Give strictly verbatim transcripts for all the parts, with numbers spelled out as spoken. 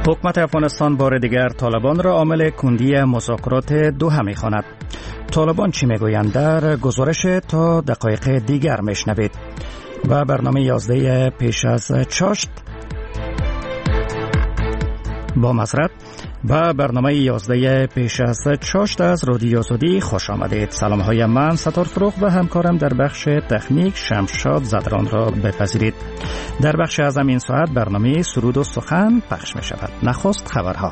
حکومت افغانستان بار دیگر طالبان را عامل کندی مذاکرات دوحه می‌خواند. طالبان چی میگویند؟ در گزارش تا دقایق دیگر میشنوید. و برنامه یازده پیش از چاشت با معذرت و برنامه یازده پیش از چاشت از رادیو آزادی خوش آمدید. سلام های من ستار فروغ و همکارم در بخش تکنیک شمشاد زدران را بپذیرید. در بخش از این ساعت برنامه سرود و سخن پخش می شود. نخست خبرها.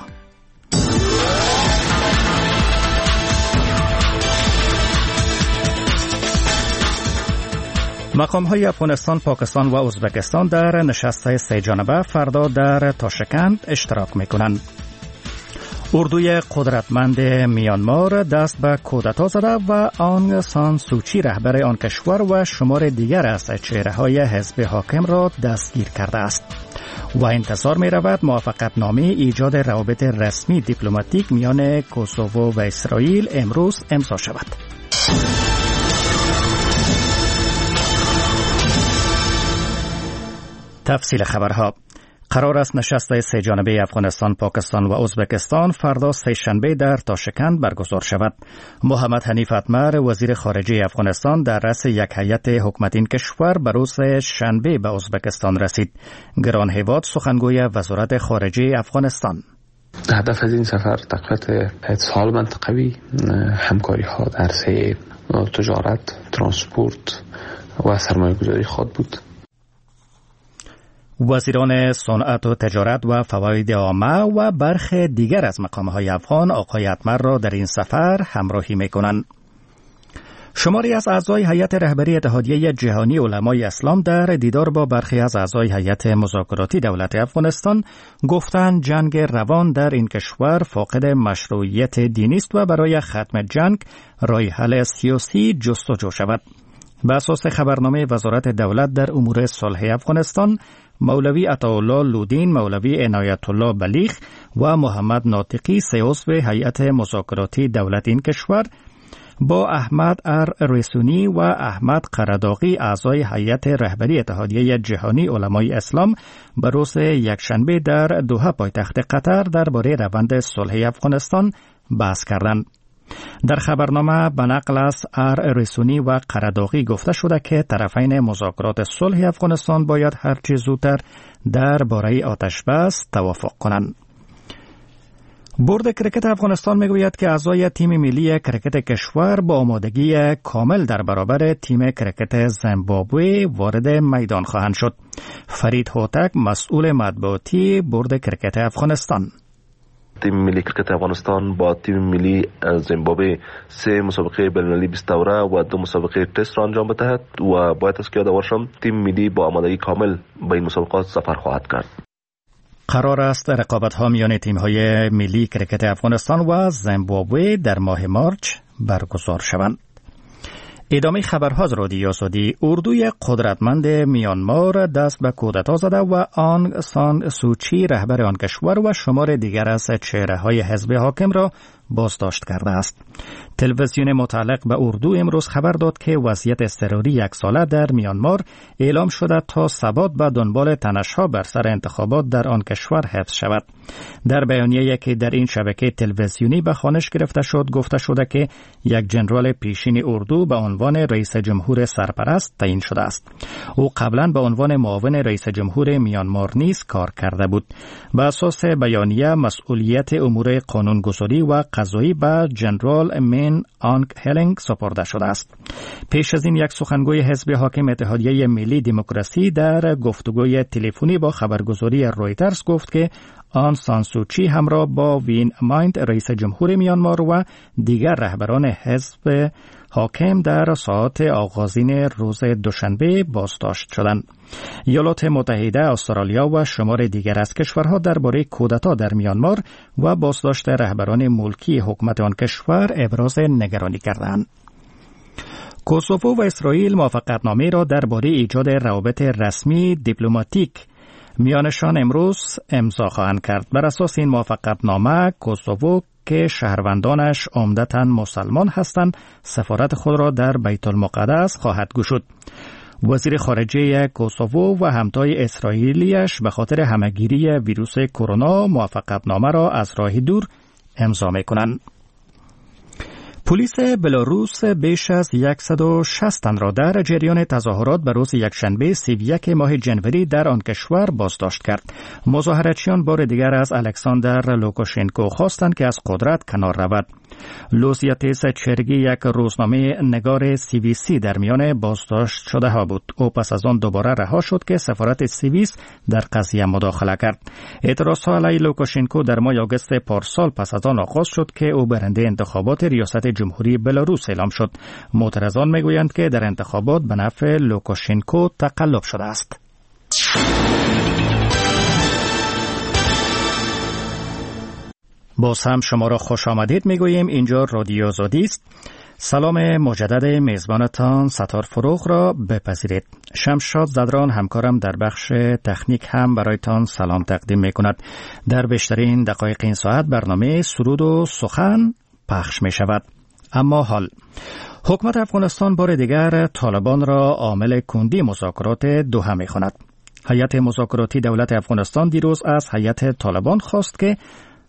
مقام‌های افغانستان، پاکستان و ازبکستان در نشست سه جانبه فردا در تاشکند اشتراک می‌کنند. اردوی قدرتمند میانمار دست به کودتا زده و آنگ سان سوچی رهبر آن کشور و شمار دیگر از چهره‌های حزب حاکم را دستگیر کرده است و انتظار می‌رود موافقتنامه ایجاد روابط رسمی دیپلماتیک میان کوسوو و اسرائیل امروز امضا شود. تفصیل خبرها. قرار است نشست سه جانبه افغانستان، پاکستان و ازبکستان فردا سه شنبه در تاشکند برگزار شود. محمد حنیف اتمر وزیر خارجه افغانستان در رأس یک هیئت حکومت این کشور به روز شنبه به ازبکستان رسید. گران هیواد سخنگوی وزارت خارجه افغانستان: هدف از این سفر تقویت اتصال منطقوی، همکاری ها در عرصه تجارت، ترانسپورت و سرمایه‌گذاری خود بود. وزیران صنعت و تجارت و فواید عامه و برخی دیگر از مقام‌های افغان آقای اتمر را در این سفر همراهی می‌کنند. شماری از اعضای هیئت رهبری اتحادیه جهانی علمای اسلام در دیدار با برخی از اعضای هیئت مذاکراتی دولت افغانستان گفتند جنگ روان در این کشور فاقد مشروعیت دینی است و برای ختم جنگ راه حل سیاسی جستجو شود. به اساس خبرنامه وزارت دولت در امور صلح افغانستان، مولوی عطاالله لودین، مولوی عنایت الله بلیغ و محمد ناطقی سه عضو هیئت مذاکراتی دولت این کشور با احمد ار رسونی و احمد قرداغی اعضای هیئت رهبری اتحادیه جهانی علمای اسلام به روز یکشنبه در دوحه پایتخت قطر درباره روند صلح افغانستان بحث کردند. در خبرنامه به نقل از ار رسونی و قرداغی گفته شده که طرفین مذاکرات صلح افغانستان باید هرچه زودتر درباره آتش بس توافق کنند. بورد کرکت افغانستان میگوید که اعضای تیم ملی کرکت کشور با آمادگی کامل در برابر تیم کرکت زیمبابوه وارد میدان خواهند شد. فرید هوتک، مسئول مطبوعاتی بورد کرکت افغانستان: تیم ملی کرکت افغانستان با تیم ملی زیمبابوه سه مسابقه بین‌المللی بیست دوره و دو مسابقه تست را انجام بدهد و باید از که یاد باشم تیم ملی با آمادگی کامل به این مسابقات سفر خواهد کرد. قرار است رقابت‌ها میان تیم‌های ملی کرکت افغانستان و زیمبابوه در ماه مارچ برگزار شوند. ادامه خبرها از رادیو آزادی. اردوی قدرتمند میانمار دست به کودتا زده و آنگ سان سوچی رهبر آن کشور و شمار دیگر از چهره‌های حزب حاکم را بازداشت کرده است. تلویزیون متعلق به اردو امروز خبر داد که وضعیت اضطراری یک ساله در میانمار اعلام شده تا ثبات به دنبال تنش‌ها بر سر انتخابات در آن کشور حفظ شود. در بیانیه‌ای که در این شبکه تلویزیونی به خوانش گرفته شد گفته شده که یک جنرال پیشین اردو به عنوان رئیس جمهور سرپرست تعیین شده است. او قبلا به عنوان معاون رئیس جمهور میانمار نیز کار کرده بود. به اساس بیانیه مسئولیت امور قانونگذاری و قضایی به جنرال من آنگ هلینگ سپرده شده است. پیش از این یک سخنگوی حزب حاکم اتحادیه ملی دموکراسی در گفتگوی تلفنی با خبرگزاری رویترز گفت که آن سان سوچی همراه با وین مایند رئیس جمهور میانمار و دیگر رهبران حزب حاکم در ساعات آغازین روز دوشنبه بازداشت شدند. ایالات متحده، استرالیا و شمار دیگر از کشورها درباره کودتا در میانمار و بازداشت رهبران ملکی حکومت آن کشور ابراز نگرانی کردند. کوسوو و اسرائیل موافقتنامه را درباره ایجاد روابط رسمی دیپلماتیک میانشان امروز امضا خواهند کرد. بر اساس این موافقتنامه کوسوو که شهروندانش عمدتاً مسلمان هستند سفارت خود را در بیت المقدس خواهد گشود. وزیر خارجه کوسوو و همتای اسرائیلیش به خاطر همهگیری ویروس کرونا موافقتنامه را از راه دور امضا می‌کنند. پلیس بلاروس بیش از صد و شصت تن را در جریان تظاهرات به روز یکشنبه سی و یک ماه جنوری در آن کشور بازداشت کرد. مظاهراتچیان بار دیگر از الکساندر لوکاشنکو خواستند که از قدرت کنار رود. لوزیاتیس چرگی یک روزنامه نگار سیویسی در میان بازداشت شده ها بود. او پس از آن دوباره رها شد که سفارت سوئیس در قضیه مداخله کرد. اعتراضها علیه لوکاشنکو در ماه آگوست پارسال پس از آن آغاز شد که او برنده انتخابات ریاست جمهوری بلاروس اعلام شد. معترضان میگویند که در انتخابات به نفع لوکاشنکو تقلب شده است. باز هم شما را خوش آمدید میگوییم. اینجا رادیو آزادی است. سلام مجدد میزبانتان ستار فروغ را بپذیرید. شمشاد زدران همکارم در بخش تکنیک هم برایتان سلام تقدیم میکند. در بیشترین دقایق این ساعت برنامه سرود و سخن پخش می شود. اما حال حکومت افغانستان بار دیگر طالبان را عامل کندی مذاکرات دوحه می خواند. هیئت مذاکراتی دولت افغانستان دیروز از هیئت طالبان خواست که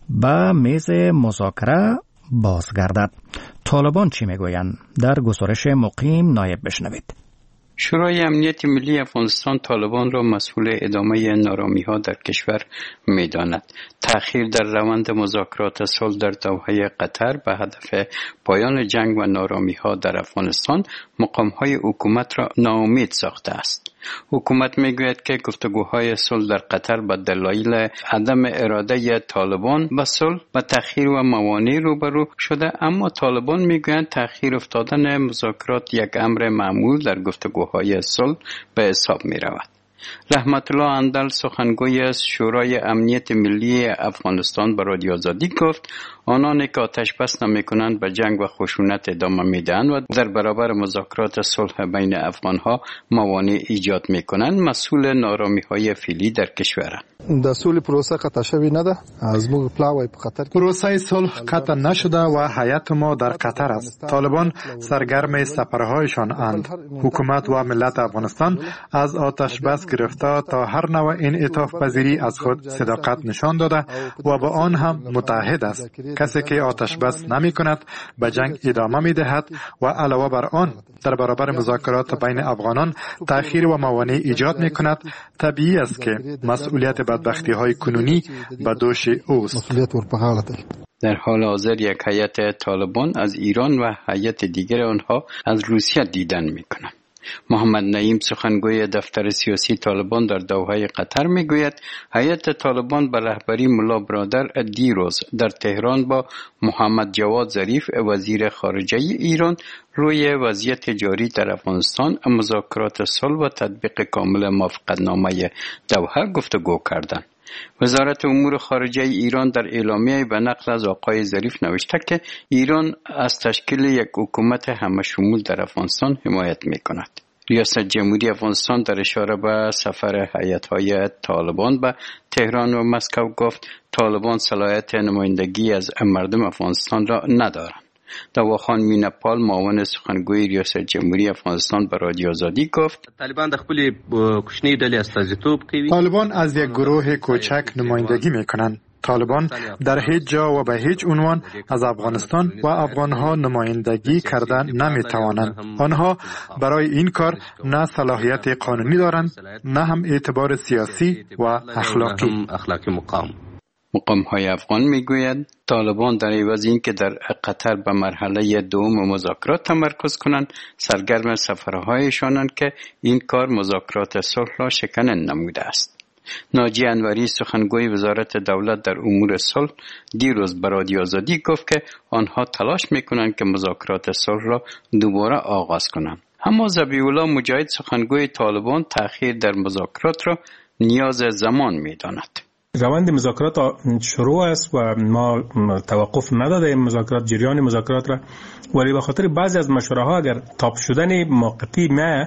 به میز مذاکره بازگردد. طالبان چی میگویند؟ در گزارش مقیم نایب بشنوید. شورای امنیت ملی افغانستان طالبان را مسئول ادامه نارامی‌ها در کشور می‌داند. تأخیر در روند مذاکرات صلح در دوحه قطر به هدف پایان جنگ و نارامی‌ها در افغانستان مقام‌های حکومت را ناامید ساخته است. حکومت میگوید که گفتگوهای صلح در قطر به دلایل عدم اراده طالبان به صلح و تأخیر و موانع روبرو شده، اما طالبان میگویند تأخیر افتادن مذاکرات یک امر معمول در گفتگوهای صلح به حساب می رود. رحمت الله اندل سخنگوی از شورای امنیت ملی افغانستان به رادیو آزادی گفت آنانی که آتش بس نمی‌کنند به جنگ و خشونت ادامه میدهند و در برابر مذاکرات صلح بین افغان‌ها موانع ایجاد می‌کنند مسئول نارامی‌های فعلی در کشورند. د سولې پروسه قطع شوې نه ده. از موږ پلاوی په قطر پروسه صلح قطع نشده و هیئت ما در قطر است. طالبان سرگرم سفرهایشان اند. حکومت و ملت افغانستان از آتش بس گرفته تا هر نوع انعطاف پذیری از خود صداقت نشان داده و با آن هم متحد است. کسی که آتش بس نمی کند به جنگ ادامه می دهد و علاوه بر آن در برابر مذاکرات بین افغانان تأخیر و موانع ایجاد می کند. طبیعی است که مسئولیت بدبختی های کنونی به دوش اوست. در حال حاضر یک هیئت طالبان از ایران و هیئت دیگر آنها از روسیه دیدن می کنند. محمد نعیم سخنگوی دفتر سیاسی طالبان در دوحه قطر میگوید هیئت طالبان به رهبری ملا برادر دیروز در تهران با محمد جواد ظریف وزیر خارجه ایران روی وضعیت جاری در افغانستان، مذاکرات صلح و تطبیق کامل موافقتنامه دوحه گفتگو کردند. وزارت امور خارجه ایران در اعلامیه به نقل از آقای ظریف نوشته که ایران از تشکیل یک حکومت همه شمول در افغانستان حمایت می کند. ریاست جمهوری افغانستان در اشاره به سفر هیئت‌های طالبان به تهران و مسکو گفت طالبان صلاحیت نمایندگی از مردم افغانستان را ندارند. دواخان مینپال معاون سخنگوی ریاست جمهوری افغانستان به رادیو آزادی گفت طالبان د خپل کوچنی ډلې استازیتوب کوي. طالبان از یک گروه کوچک نمایندگی میکنند. طالبان در هیچ جا و به هیچ عنوان از افغانستان و افغانها نمایندگی کردن نمیتوانند. آنها برای این کار نه صلاحیت قانونی دارند نه هم اعتبار سیاسی و اخلاقی. اخلاقی مقام مقام‌های افغان میگوید طالبان در عوض اینکه در قطر به مرحله دوم مذاکرات تمرکز کنند سرگرم سفرهایشانند که این کار مذاکرات صلح را شکننده نموده است. ناجی انوری سخنگوی وزارت دولت در امور صلح دیروز به رادیو آزادی گفت که آنها تلاش میکنند که مذاکرات صلح را دوباره آغاز کنند. اما ذبیح الله مجاهد سخنگوی طالبان تأخیر در مذاکرات را نیاز زمان میداند. روند مذاکرات شروع است و ما توقف ندادیم مذاکرات جریان مذاکرات را، ولی به خاطر بعضی از مشوره‌ها اگر تاب شدن موقتی ما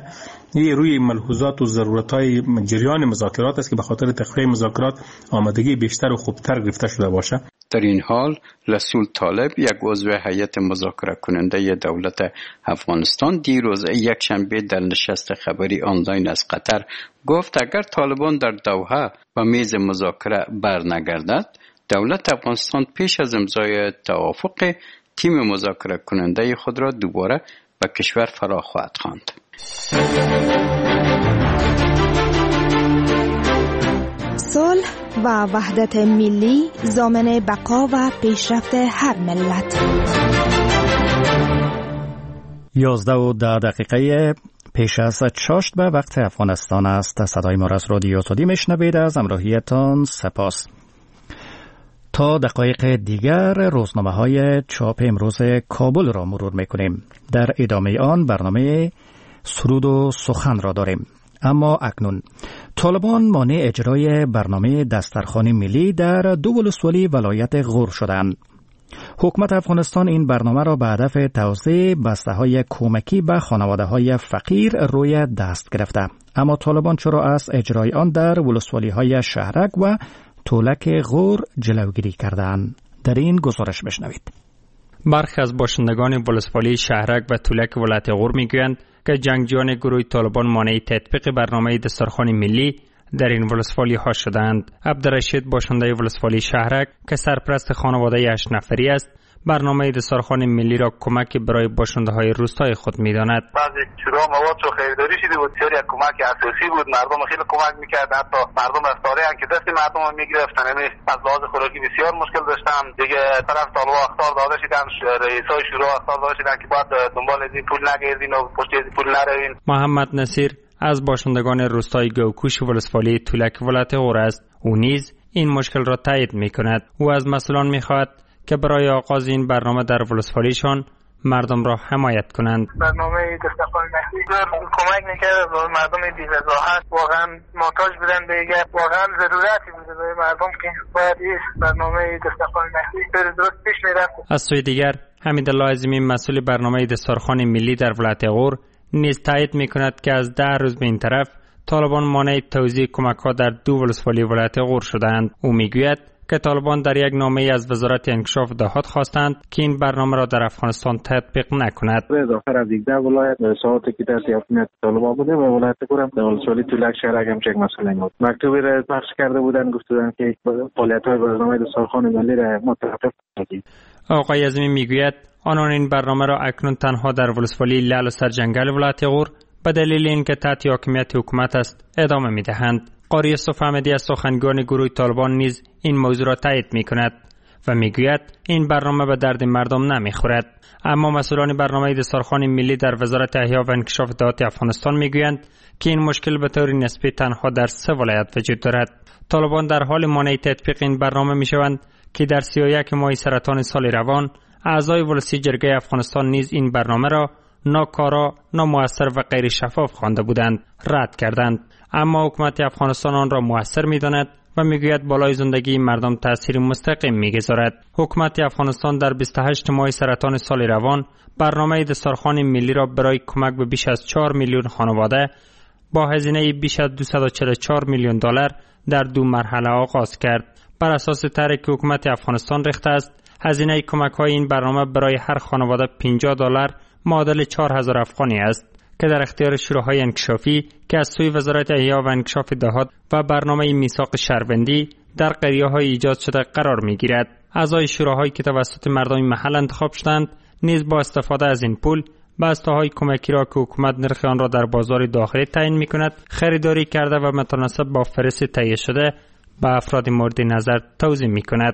این روی ملحوظات و ضرورت‌های جریان مذاکرات است که به خاطر تخفیف مذاکرات آمادگی بیشتر و خوبتر گرفته شده باشه. در این حال رسول طالب یک عضو هیئت مذاکره کننده دولت افغانستان دیروز یک شنبه در نشست خبری آنلاین از قطر گفت اگر طالبان در دوحه به میز مذاکره برنگردد دولت افغانستان پیش از امضای توافق تیم مذاکره کننده خود را دوباره به کشور فرا خواهد خواند. صلح و وحدت ملی ضامن بقا و پیشرفت هر ملت. یازده و ده دقیقه پیش از چاشت به وقت افغانستان است. صدای ما را از رادیو سودی میشنوید. از همراهیتان سپاس. تا دقایق دیگر روزنامه های چاپ امروز کابل را مرور میکنیم. در ادامه آن برنامه سرود و سخن را داریم. اما اکنون طالبان مانع اجرای برنامه دسترخوان ملی در دو ولسوالی ولایت غور شدند. حکومت افغانستان این برنامه را به هدف توزیع بسته‌های کمکی به خانواده‌های فقیر روی دست گرفته، اما طالبان چرا از اجرای آن در ولسوالی‌های شهرک و تولک غور جلوگیری کردند؟ در این گزارش بشنوید. برخی از باشندگان ولسوالی شهرک و تولک ولایت غور میگویند که جنگجویان گروه طالبان مانع تطبیق برنامه دسترخوان ملی در این ولسوالی ها شدند. عبدالرشید باشنده ولسوالی شهرک که سرپرست خانواده هشت نفری است، برنامه دسترخوان ملی را کمک برای باشنده های روستای خود می‌داند. بعضی چرا مواد رو خریداری شده بود، سری کمک اساسی بود، مردم خیلی کمک می‌کرد، حتی مردم افطاری هم که دست مردم رو می‌گرفتن، یعنی از لحاظ خوراکی بسیار مشکل داشتن. دیگه طرف طالبا اخطار داده شدن، رئیسای شورا اخطار داده شدن که باید دنبال این پول نگردین و پشت این پول نروین. محمد نصیر از باشندگان روستای گوکوش ولسوالی تولک ولایت غور است. او نیز این مشکل را تایید می‌کند. او از مسئولان می‌خواهد که برای آغاز این برنامه در ولسوالیشان مردم را حمایت کنند. برنامه دسترخوان ملی کمک می‌کرد به مردم بی‌وضاحت، واقعا محتاج بودن به یک واقعا ضرورتی بوده به مردم که باید این برنامه دسترخوان ملی درست پیش می‌رفت. از سوی دیگر حمیدالله عظیمی مسئول برنامه دسترخوان ملی در ولایت غور نیز تایید می‌کند که از ده روز به این طرف طالبان مانع توزیع کمک‌ها در دو ولسوالی ولایت غور شدند. او می‌گوید که طالبان در یک نامه از وزارت انکشاف دهات خواستند که این برنامه را در افغانستان تطبیق نکند. اضافه از دیگر ولایت ساعتی که دست حکومت طالبان بوده و ولایت غور در ولسوالی تولک شهرک هم چک مسئله بود. مکتوبی را پخش کرده بودند، گفتند که فعالیت‌های برنامه دسترخوان ملی را متوقف کنید. آقای عظیمی میگوید آنان این برنامه را اکنون تنها در ولسوالی لعل و سرجنگل ولایت غور به دلیل اینکه تحت حاکمیت حکومت است ادامه می‌دهند. قاری یوسف احمدی از سخنگوان گروه طالبان نیز این موضوع را تایید می‌کند و میگوید این برنامه به درد مردم نمیخورد. اما مسئولان برنامه دسترخوان ملی در وزارت احیا و انکشاف دهات افغانستان میگویند که این مشکل به طور نسبی تنها در سه ولایت وجود دارد. طالبان در حال مانع تطبیق این برنامه میشوند که در سی و یک ماه سرطان سال روان اعضای ولسی جرگه افغانستان نیز این برنامه را ناکارا، نامؤثر و غیر شفاف خوانده بودند، رد کردند. اما حکومت افغانستان آن را مؤثر می‌داند و میگوید بالای زندگی مردم تأثیر مستقیم می‌گذارد. حکومت افغانستان در بیست و هشت ماه سرطان سال روان برنامه دسترخوان ملی را برای کمک به بیش از چهار میلیون خانواده با هزینه بیش از دویست و چهل و چهار میلیون دلار در دو مرحله آغاز کرد. بر اساس طرحی که حکومت افغانستان ریخته است، هزینه کمک‌های این برنامه برای هر خانواده پنجاه دلار معادل چهار هزار افغانی است که در اختیار شوراهای انکشافی که از سوی وزارت احیا و انکشاف دهات و برنامه میثاق شهروندی در قریه‌های ایجاد شده قرار می‌گیرد. اعضای شوراهایی که توسط مردم محل انتخاب شدند نیز با استفاده از این پول بسته‌های کمکی را که حکومت نرخ آن را در بازار داخلی تعیین می‌کند خریداری کرده و متناسب با فهرست تهیه شده به افراد مورد نظر توزیع می‌کند.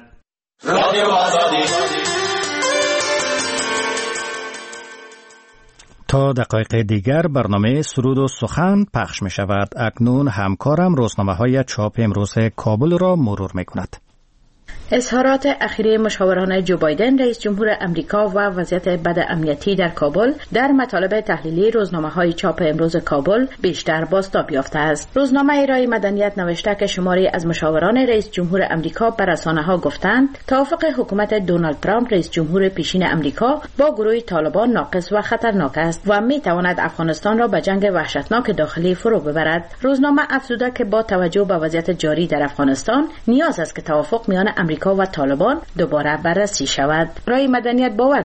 تا دقایق دیگر برنامه سرود و سخن پخش می شود. اکنون همکارم روزنامه های چاپ امروز کابل را مرور می کند. اظهارات اخیری مشاوران جو بایدن رئیس جمهور امریکا و وضعیت بد امنیتی در کابل در مطالب تحلیلی روزنامه‌های چاپ امروز کابل بیشتر بازتاب یافته است. روزنامه رای مدنیت نوشته که شماری از مشاوران رئیس جمهور امریکا به رسانه‌ها گفتند توافق حکومت دونالد ترامپ رئیس جمهور پیشین امریکا با گروه طالبان ناقص و خطرناک است و می‌تواند افغانستان را به جنگ وحشتناک داخلی فرو ببرد. روزنامه افزوده که با توجه به وضعیت جاری در افغانستان نیاز است که توافق میان امریکا و طالبان دوباره بررسی شود. رای مدنیت باور